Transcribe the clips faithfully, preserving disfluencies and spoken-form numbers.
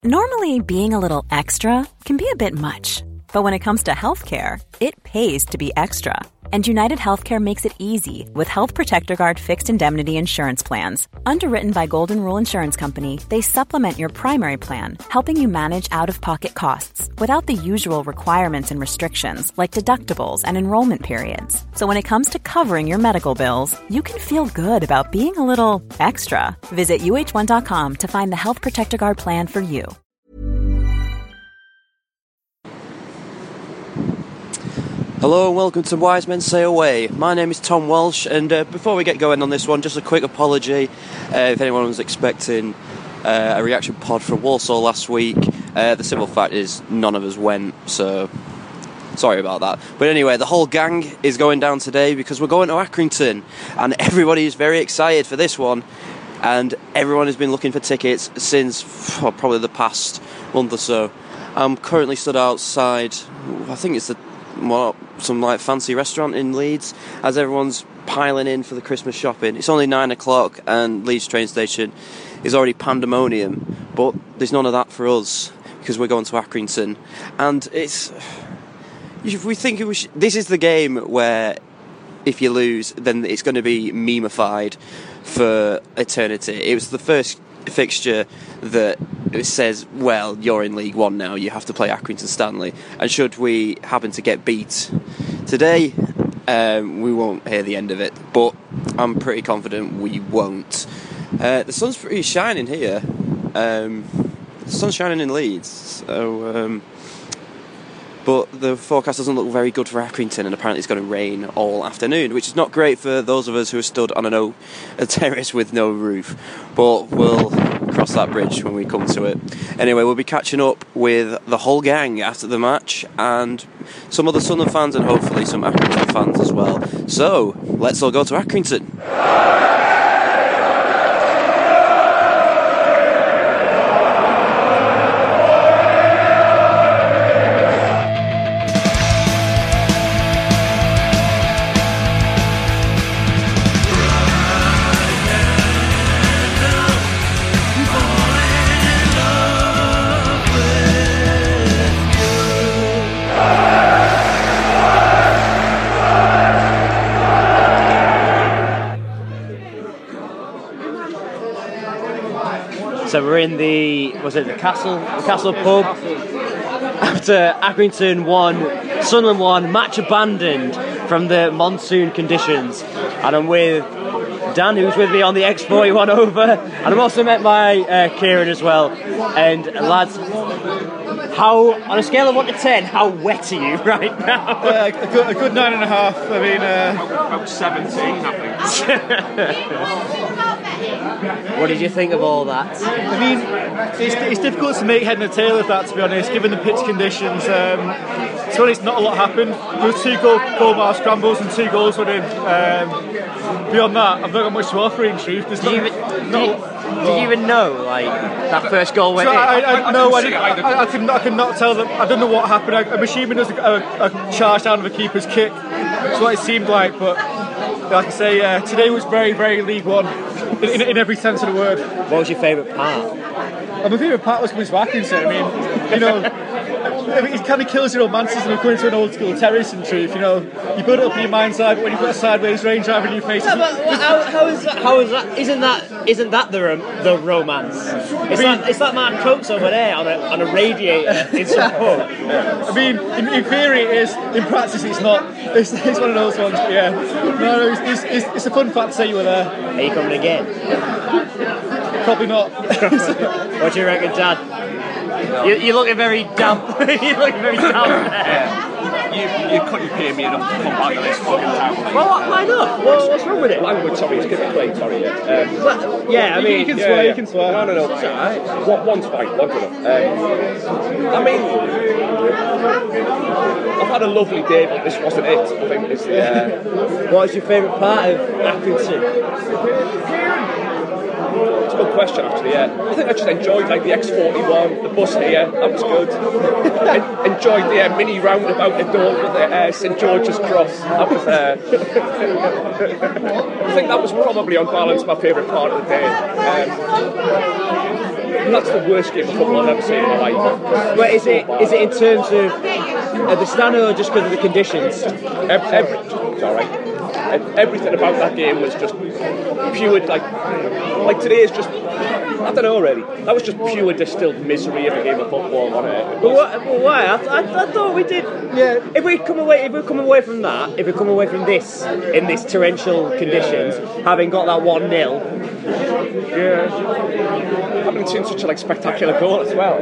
Normally, being a little extra can be a bit much, but when it comes to healthcare, it pays to be extra. And United Healthcare makes it easy with Health Protector Guard fixed indemnity insurance plans. Underwritten by Golden Rule Insurance Company, they supplement your primary plan, helping you manage out-of-pocket costs without the usual requirements and restrictions like deductibles and enrollment periods. So when it comes to covering your medical bills, you can feel good about being a little extra. Visit U H one dot com to find the Health Protector Guard plan for you. Hello and welcome to Wise Men Say Away. My name is Tom Walsh, and uh, before we get going on this one, just a quick apology uh, if anyone was expecting uh, a reaction pod from Walsall last week. Uh, the simple fact is none of us went, so sorry about that. But anyway, the whole gang is going down today because we're going to Accrington, and everybody is very excited for this one, and everyone has been looking for tickets since oh, probably the past month or so. I'm currently stood outside, I think it's the What, some like fancy restaurant in Leeds, as everyone's piling in for the Christmas shopping. It's only nine o'clock and Leeds train station is already pandemonium, but there's none of that for us because we're going to Accrington. And it's, if we think it was, this is the game where if you lose then it's going to be memeified for eternity. It was the first fixture that it says, well, you're in League One now, you have to play Accrington Stanley, and should we happen to get beat today, um, we won't hear the end of it, but I'm pretty confident we won't. Uh, the sun's pretty shining here. Um, the sun's shining in Leeds, so um, but the forecast doesn't look very good for Accrington, and apparently it's going to rain all afternoon, which is not great for those of us who are stood on an o- a terrace with no roof, but we'll cross that bridge when we come to it. Anyway, we'll be catching up with the whole gang after the match, and some other Sunderland fans, and hopefully some Accrington fans as well. So, let's all go to Accrington. So we're in the, was it the Castle, the Castle pub, after Accrington won, Sunderland won, match abandoned from the monsoon conditions, and I'm with Dan, who's with me on the X forty-one over, and I'm also met by uh, Kieran as well. And lads, how, on a scale of one to ten, how wet are you right now? Uh, a, good, a good nine and a half. I mean, uh, about seventeen, I think. What did you think of all that? I mean, it's, it's difficult to make head and tail of that, to be honest, given the pitch conditions. Um, to be honest, not a lot happened. There was two goal, goal bar scrambles and two goals went in. Um, beyond that, I've not got much to offer, in truth. There's do, you not, even, not, do, you, do you even know, like, that first goal went so in? I, I, I, no, I, I, I, I, can, I cannot tell them. I don't know what happened. I, I'm assuming there's a, a, a charge down of a keeper's kick. That's what it seemed like, but like I say, uh, today was very, very League One. In, in, in every sense of the word. What was your favourite part? Uh, my favourite part was coming to Accrington. I mean, you know, I mean, it kind of kills your romanticism of coming to an old school terrace, in truth. You know, you build it up in your mind's eye, but when you've got a sideways rain driving in your face. Yeah, but how, how is that? How is that? Isn't that? Isn't that the rom- the romance? It's I mean, that. It's that man Cokes over there on a on a radiator in some pub. I mean, in, in theory it is. In practice, it's not. It's, it's one of those ones. But yeah, no, no, it's, it's, it's, it's a fun fact to say you were there. Are you coming again? Probably not. What do you reckon, Dad? You, you're looking very damp. You're looking very damp there. You, you couldn't pay me enough to come back to this fucking town. Well, why not? Well, what's wrong with it? Language, sorry, it's good play, sorry, yeah. Um, well, yeah, I mean... You can yeah, swear, yeah. you can swear. No, no, no, it's alright. One, one's fine, one's enough. Um, I mean, I've had a lovely day, but this wasn't it. I think it's the... Uh, what was your favourite part of Accrington? It's a good question, actually, yeah. I think I just enjoyed, like, the X forty-one, the bus here, that was good. En- enjoyed the uh, mini roundabout at Dawn with the uh, St George's Cross. That was, uh... I think that was probably, on balance, my favourite part of the day. Um, that's the worst game of football I've ever seen in my life. But is it is it in terms of uh, the standard or just because of the conditions? Every, every, it's all right. Everything about that game was just pure, like, like today is just, I don't know really. That was just pure distilled misery of a game of football, wasn't it? But, what, but why? I, I, I thought we did. Yeah. If we come away, if we come away from that, if we come away from this in this torrential conditions, having got that one nil. Yeah. I haven't seen such a like spectacular goal as well.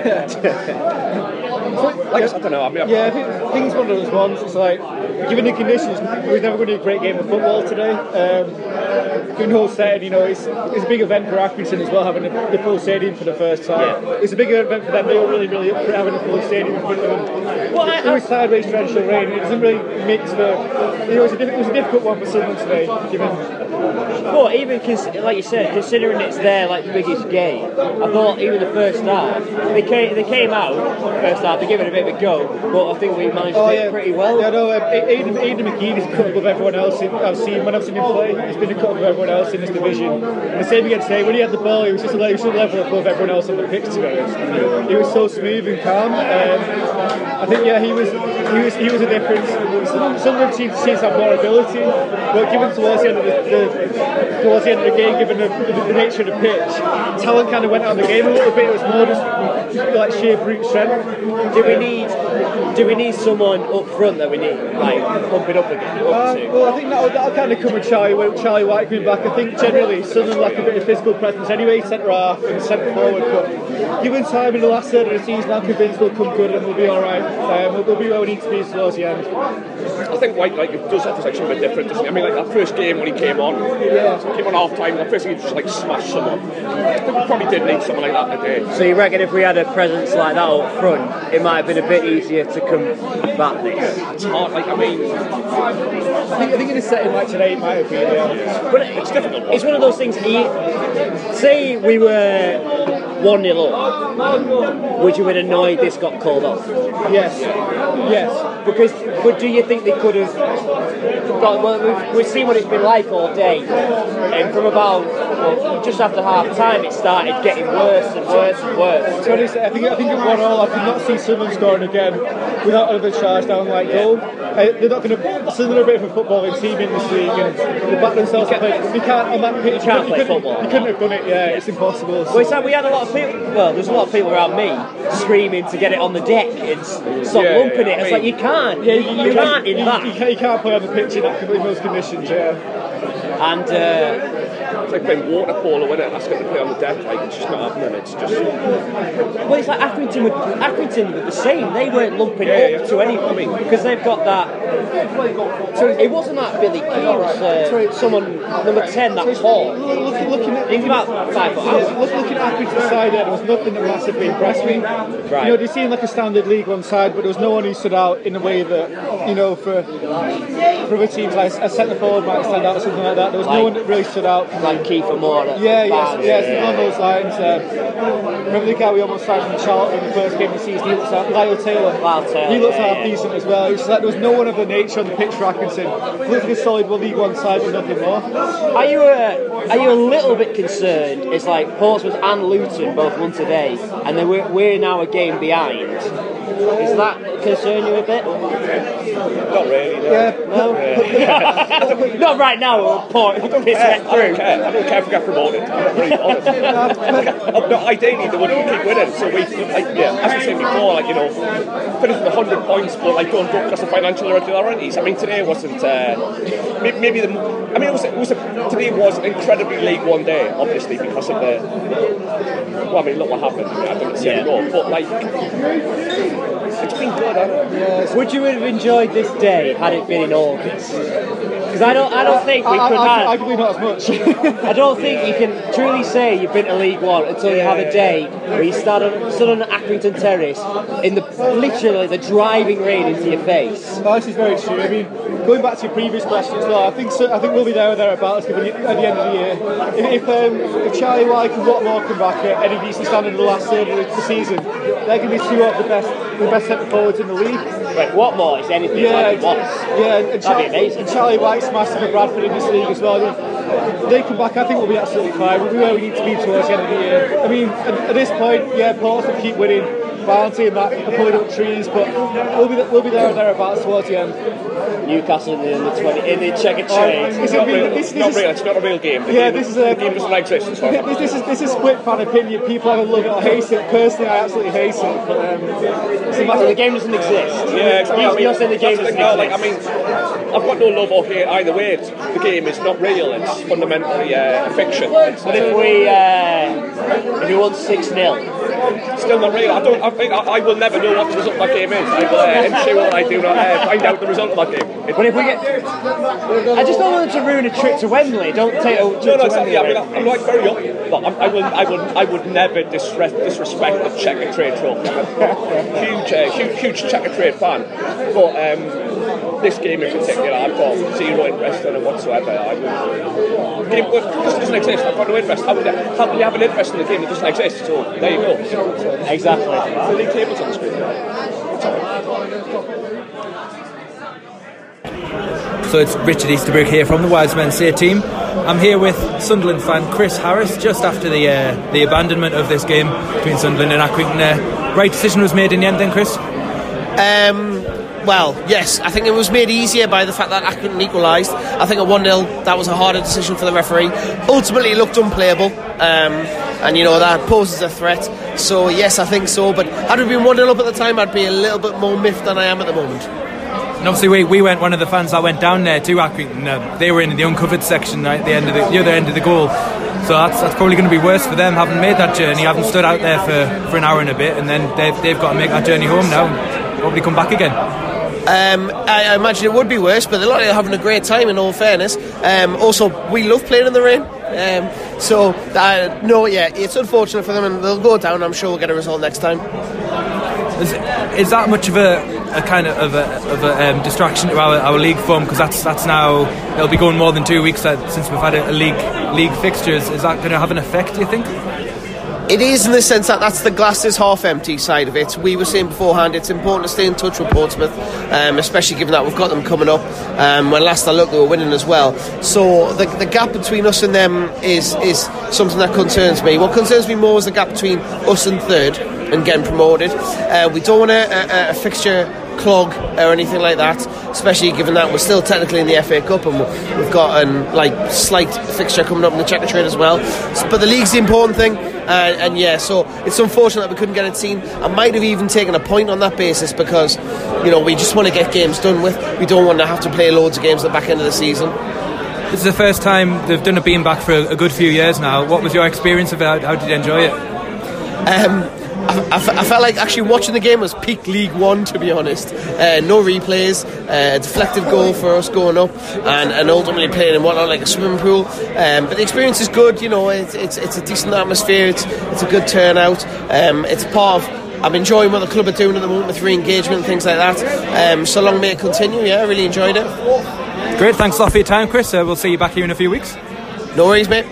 Like, I don't know. I mean, yeah, I think, I think it's one of those ones. It's like, given the conditions, we're never going to do a great game of football today. Um, given the whole setting, you know, it's it's a big event for Accrington as well, having the, the full stadium for the first time. Yeah. It's a big event for them. They were really, really up for having a full stadium in front of them. Well, I, I, it was sideways torrential rain. It doesn't really mix the. You know, it was a, diff- it was a difficult one for Sunderland today, given. But even cons- like you said, considering it's their like biggest game, I thought even the first half they came they came out first half. They gave it a bit of a go, but I think we managed oh, it yeah. pretty well. Yeah, no, um, Aidan, Aidan McGee is a cut above everyone else in, I've seen when I've seen him play. He's been a cut above everyone else in this division. And the same again today. When he had the ball, he was just a, he was just a level above everyone else on the pitch. To be honest, he was so smooth and calm. Um, I think yeah, he was he was he was a difference. Sunderland seems to have more ability, but given towards the end of the, the towards the end of the game, given the, the, the nature of the pitch, talent kind of went out of the game a little bit. It was more just, just like sheer brute strength. Do we need do we need someone up front that we need like pump it up again? Up uh, well, I think that'll, that'll kind of come with Charlie, Charlie White coming back. I think generally Sunderland lack a bit of physical presence anyway, centre half and centre forward. But given time in the last third of the season, I'm convinced we'll come good and we'll be all right. Um, we'll, we'll be where we need to be towards the end. I think White like does have like something different, doesn't he? I mean, like that first game when he came on, yeah. came on half time. The first thing he just like smashed someone. We probably did need someone like that today. So you reckon if we had a presence like that up front, it might have been a bit easier to combat this? It's hard. Like I mean, I think, I think in a setting like today, it might have been. Yeah. But it's difficult. It's one of those things. Say we were one nil up, would you have been annoyed this got called off? Yes. Yes. Because, but do you think they could have got, well, we've, we've seen what it's been like all day, and from about well, just after half time it started getting worse and worse and worse. To be honest, I think, I think at one all I could not see Sunderland scoring again without another charge down like goal. Uh, they're not going to. Sunderland are a bit of a footballing team in this league, and they back themselves to play. They can't on that pitch. You can't you play couldn't, football. You couldn't have done it. Yeah, it's impossible. Well, it's like we had a lot of people. Well, there's a lot of people around me screaming to get it on the deck and stop yeah, lumping yeah, it. It's I mean, like you can't. Yeah, you, you can't in you, that. You can't, you can't play on the pitch in, that, in those conditions. Yeah. And. Uh, It's like playing water polo, isn't it? Asking to play on the deck, like it's just not happening. It's just. Well, it's like Accrington were, Accrington were the same. They weren't lumping Yeah, up yeah. to anyone. I mean, because they've got that. So it wasn't that Billy Key, it was uh, someone number ten, that tall. Look, looking at, He's about five foot yeah, out. look, looking at Accrington's side there, there was nothing that massively impressed me. Right. You know, they seemed like a standard League One side, but there was no one who stood out in a way that, you know, for for other teams like a centre forward might stand out or something like that. There was Like- no one that really stood out. Like Kiefer Moore. Yeah, yes, Barnes, yes, yeah. along those lines. Um, remember the guy we almost signed from Charlton in the first game of the season? He looks out, Lyle Taylor. Lyle Taylor, He looks yeah, half yeah. decent as well. It's like there was no one of the nature on the pitch for Atkinson. Looks like a solid well, League One side, but nothing more. Are you a, are you a little bit concerned? It's like Portsmouth and Luton both won today, and then we're, we're now a game behind. Does that concern you a bit? Not really, no. Yeah, No? Not right now, we'll pour it I don't care. I don't care. I don't care if we get promoted. I'm really honest. Like, no, ideally, they wouldn't keep winning. So we, like, yeah, as we said before, like you know, finish with a hundred points, but like don't go because of financial irregularities. I mean, today wasn't. Uh, maybe, maybe the. I mean, it was. It was a, today was an incredibly League One day, obviously because of the. Well, I mean, look what happened. I didn't see Yeah. it go, but like, it's been good. Hasn't it? Would you have enjoyed this day had it been in August? Because I don't, I don't think we I, could I, have. arguably not as much. I don't think you can truly say you've been to League One until you have a day where you stand on, stood on Accrington Terrace in the literally the driving rain into your face. Oh, this is very true. I mean, going back to your previous question as well, I think so, I think we'll be there or thereabouts given at the end of the year. If if, um, if Charlie White and Watmore come back at any decent standard in the last third of the season, they're going to be two of the best the best centre forwards in the league. Greg Watmore is anything yeah, like he was, yeah, and that'd Char- be amazing. And Charlie White's massive for Bradford in this league as well. They come back, I think we'll be absolutely fine. We'll be where we need to be towards the end of the year. I mean, at, at this point, yeah, Portsmouth keep winning, Barnsley and that are pulling up trees, but we'll be we'll be there or thereabouts towards the end. Newcastle in the, in the twenty in the checkered trade. Oh, It's not real. It's not real. It's not a real game. The yeah, game, this is a, the game doesn't exist. It's not. This, this is this is split fan opinion. People either love it or hate it. Personally, I absolutely hate it. But um, it's a matter So the of, game doesn't exist. Yeah, exactly. You're, I mean, you're saying the game that's doesn't the thing, no, exist. like, I mean, I've got no love or hate either way. It's, the game is not real. It's fundamentally uh, a fiction. It's, But if we uh, if we won six nil, still not real. I don't. I think I, I will never know what the result of that game is. I will uh, ensure that I do not uh, find out the result of that game. It, but if we get, I just don't want them to ruin a trip to Wembley. Don't take a trip no, no, to exactly. Wembley. I mean, I'm like very up. Look, I'm, I will. I would. I would never disrespect, disrespect the Checker Trade trophy. huge, uh, huge, huge Checker Trade fan. But um, this game in particular, I've got zero interest in it whatsoever. I would, game just doesn't exist. I've got no interest. How, how can you have an interest in a game that doesn't exist? So there you go. Exactly. The league table's on the screen. So it's Richard Easterbrook here from the Wise Men Say team. I'm here with Sunderland fan Chris Harris just after the uh, the abandonment of this game between Sunderland and Accrington. Uh, right decision was made in the end then, Chris? Um, well, yes, I think it was made easier by the fact that Accrington equalised. I think at one nil that was a harder decision for the referee. Ultimately it looked unplayable, um, and you know that poses a threat. So yes, I think so, but had we been one nil up at the time, I'd be a little bit more miffed than I am at the moment. And obviously we, we went one of the fans that went down there to Accrington. Uh, they were in the uncovered section right at the end of the, the other end of the goal. So that's, that's probably going to be worse for them, having made that journey, having stood out there for, for an hour and a bit, and then they've, they've got to make that journey home now and probably come back again. Um, I, I imagine it would be worse, but they're not having a great time in all fairness. Um, also, we love playing in the rain. Um, so, uh, no, yeah, it's unfortunate for them, and they'll go down. I'm sure we'll get a result next time. Is, is that much of a, a kind of, of a, of a um, distraction to our, our league form? Because that's that's now, it'll be going more than two weeks since we've had a, a league league fixtures. Is that going to have an effect, do you think? It is, in the sense that that's the glass is half empty side of it. We were saying beforehand it's important to stay in touch with Portsmouth, um, especially given that we've got them coming up. Um, when last I looked they were winning as well. So the, the gap between us and them is, is something that concerns me. What concerns me more is the gap between us and third and getting promoted. Uh, we don't want a, a, a fixture clog or anything like that, especially given that we're still technically in the F A Cup and we've got a like slight fixture coming up in the Checker Trade as well. So, but the league's the important thing, uh, and yeah, so it's unfortunate that we couldn't get it seen. I might have even taken a point on that basis because, you know, we just want to get games done with. We don't want to have to play loads of games at the back end of the season. This is the first time they've done a beam back for a, a good few years now. What was your experience of it? How, how did you enjoy it? Um, I, I, I felt like actually watching the game was peak League One, to be honest. Uh, no replays, uh, a deflective goal for us going up, and, and ultimately playing in what looked like a swimming pool. Um, but the experience is good, you know. It's it's, it's a decent atmosphere. It's it's a good turnout. Um, it's part of. I'm enjoying what the club are doing at the moment with re-engagement and things like that. Um, so long may it continue. Yeah, I really enjoyed it. Great, thanks a lot for your time, Chris. Uh, we'll see you back here in a few weeks. No worries, mate.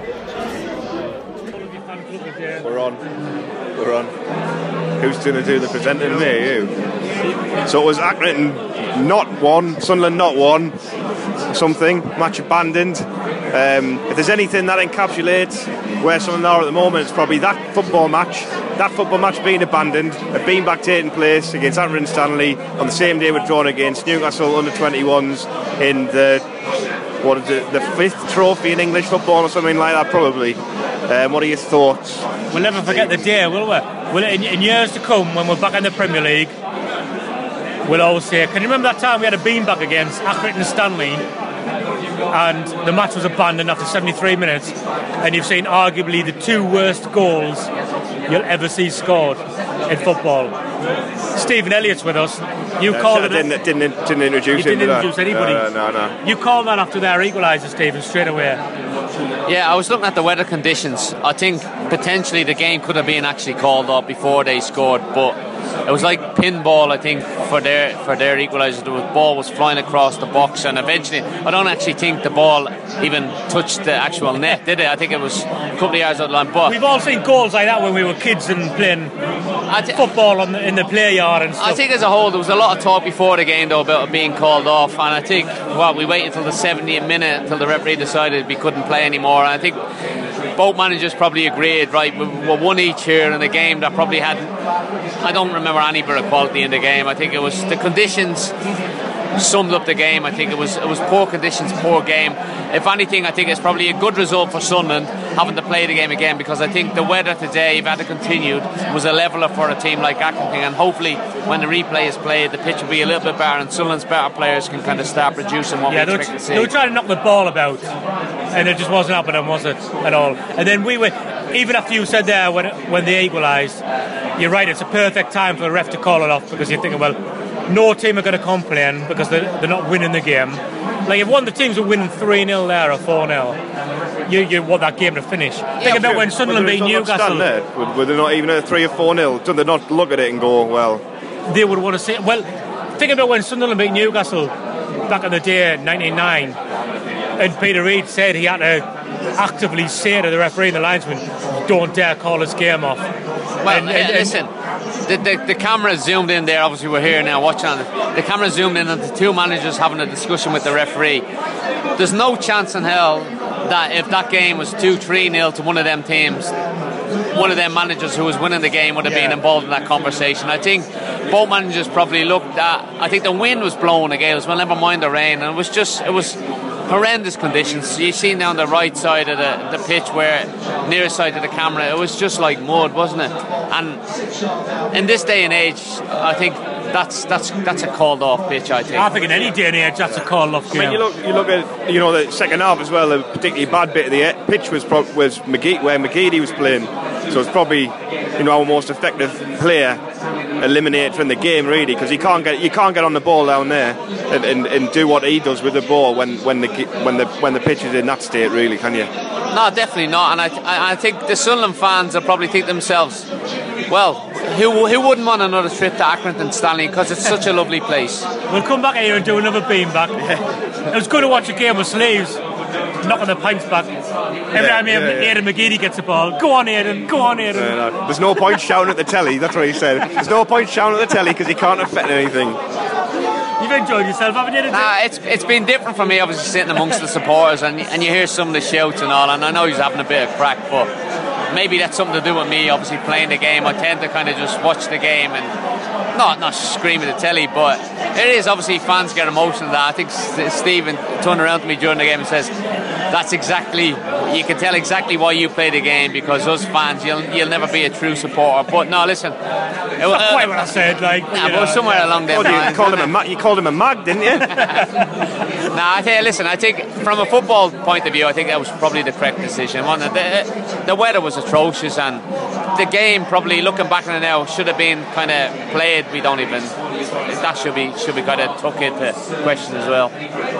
We're on. We're on. Who's going to do the presenting? Me, you. So it was Accrington not one, Sunderland not one, something, match abandoned. Um, if there's anything that encapsulates where Sunderland are at the moment, it's probably that football match. That football match being abandoned, a beam-back taking place against Accrington Stanley on the same day we're drawn against Newcastle under twenty-ones in the, what is it, the fifth trophy in English football or something like that, probably. Um, what are your thoughts? We'll never forget the day, will we? Will in, in years to come, when we're back in the Premier League, we'll always say, can you remember that time we had a beam-back against Accrington Stanley and the match was abandoned after seventy-three minutes, and you've seen arguably the two worst goals you'll ever see scored in football. Stephen Elliott's with us. You uh, called I it. Didn't, didn't, didn't introduce you him. didn't introduce that. anybody. Uh, no, no. You called that after their equaliser, Stephen, straight away. Yeah, I was looking at the weather conditions. I think potentially the game could have been actually called off before they scored, but it was like pinball, I think, for their for their equaliser. The ball was flying across the box, and eventually, I don't actually think the ball even touched the actual net, did it? I think it was a couple of yards out of the line. But we've all seen goals like that when we were kids and playing th- football on the, in the play yard and stuff. I think as a whole, there was a lot of talk before the game though about it being called off, and I think well, we waited until the seventieth minute until the referee decided we couldn't play anymore. And I think both managers probably agreed, right, we were one each here in a game that probably had, I don't remember any bit of quality in the game. I think it was the conditions summed up the game. I think it was it was poor conditions, poor game. If anything, I think it's probably a good result for Sunderland having to play the game again, because I think the weather today, if it had continued, was a leveller for a team like Accrington, and hopefully when the replay is played, the pitch will be a little bit better and Sunderland's better players can kind of start producing what yeah, we they expect were, to see. They were trying to knock the ball about and it just wasn't happening, was it, at all? And then we were, even after you said there when, when they equalised, you're right, it's a perfect time for the ref to call it off, because you're thinking, well, no team are going to complain because they're, they're not winning the game. Like if one of the teams were winning three nil there or four nil, you, you want that game to finish. Yeah, think about when Sunderland beat Newcastle. There, would, would they not even at three or four nil? Did they not look at it and go, well? They would want to say, well, think about when Sunderland beat Newcastle back in the day, nineteen ninety-nine, and Peter Reid said he had to actively say to the referee and the linesman, don't dare call this game off. Well, and, and, uh, listen, the, the, the camera zoomed in there, obviously we're here now watching on it. The camera zoomed in on the two managers having a discussion with the referee. There's no chance in hell that if that game was two three nil to one of them teams, one of them managers who was winning the game would have yeah. been involved in that conversation. I think both managers probably looked at, I think the wind was blowing a gale as well, never mind the rain, and it was just, it was horrendous conditions. You see now on the right side of the, the pitch, where nearest side of the camera, it was just like mud, wasn't it? And in this day and age, I think that's that's that's a called off pitch. I think. I think in any day and age, that's a called off game. I mean, you look, you look at you know the second half as well. A particularly bad bit of the pitch was pro- was McGee, where McGeady was playing. So it's probably you know our most effective player eliminated from the game, really, because he can't get you can't get on the ball down there and, and, and do what he does with the ball when when the when the when the pitch is in that state, really, can you? No, definitely not. And I I think the Sunderland fans will probably think themselves, well, who who wouldn't want another trip to Accrington, Stanley, because it's such a lovely place. We'll come back here and do another beanbag. Yeah. It was good to watch a game with sleeves, knocking the pints back. Every time yeah, yeah, Aidan yeah. McGeady gets the ball, go on Aidan, go on Aidan. Yeah, no. There's no point shouting at the telly, that's what he said. There's no point shouting at the telly because he can't affect anything. You've enjoyed yourself, haven't you? Nah, it's it's been different for me, obviously, sitting amongst the supporters, and and you hear some of the shouts and all, and I know he's having a bit of crack, but maybe that's something to do with me, obviously, playing the game. I tend to kind of just watch the game and not not scream at the telly, but it is, obviously, fans get emotional at that. I think Stephen turned around to me during the game and says, that's exactly, you can tell exactly why you play the game, because us fans, you'll you'll never be a true supporter. But no, listen, it was uh, quite what I said, like, nah, but somewhere yeah. along them well, lines. You called him a ma- you called him a mag, didn't you? Nah, I tell you, listen, I think from a football point of view, I think that was probably the correct decision. One, the, the weather was atrocious, and the game, probably looking back on it now, should have been kind of played. We don't even, that should be should be kind of took into question as well.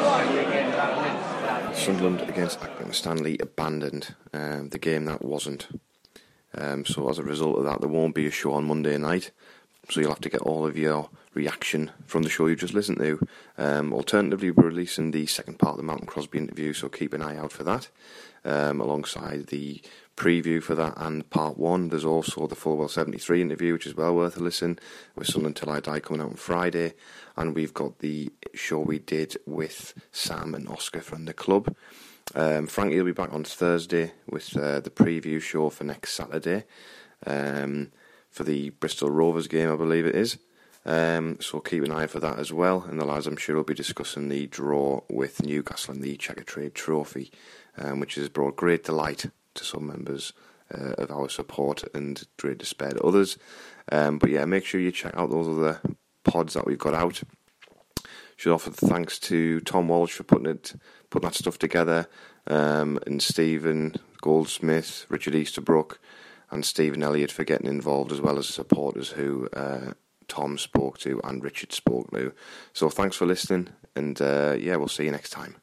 Sunderland against Accrington Stanley abandoned um, the game that wasn't. Um, so as a result of that, there won't be a show on Monday night. So you'll have to get all of your reaction from the show you just listened to. Um, alternatively, we're releasing the second part of the Mountain Crosby interview, so keep an eye out for that. Um, alongside the preview for that and part one, there's also the Fullwell seventy-three interview, which is well worth a listen, with Sunderland Till I Die coming out on Friday. And we've got the show we did with Sam and Oscar from the club. Um, Frankie will be back on Thursday with uh, the preview show for next Saturday, um, for the Bristol Rovers game, I believe it is. Um, so keep an eye for that as well. And the lads, I'm sure, will be discussing the draw with Newcastle and the Checkatrade Trophy, um, which has brought great delight to some members uh, of our support and great despair to others. Um, but yeah, make sure you check out those other pods that we've got out. Should offer thanks to Tom Walsh for putting it, putting that stuff together, um, and Stephen Goldsmith, Richard Easterbrook, and Stephen Elliott for getting involved, as well as the supporters who uh, Tom spoke to and Richard spoke to. So thanks for listening, and uh, yeah, we'll see you next time.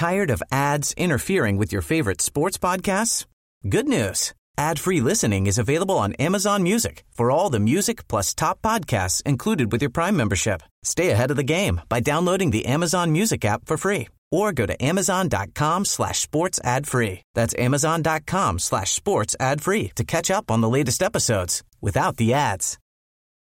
Tired of ads interfering with your favorite sports podcasts? Good news. Ad-free listening is available on Amazon Music for all the music plus top podcasts included with your Prime membership. Stay ahead of the game by downloading the Amazon Music app for free or go to amazon.com slash sports ad free. That's amazon.com slash sports ad free to catch up on the latest episodes without the ads.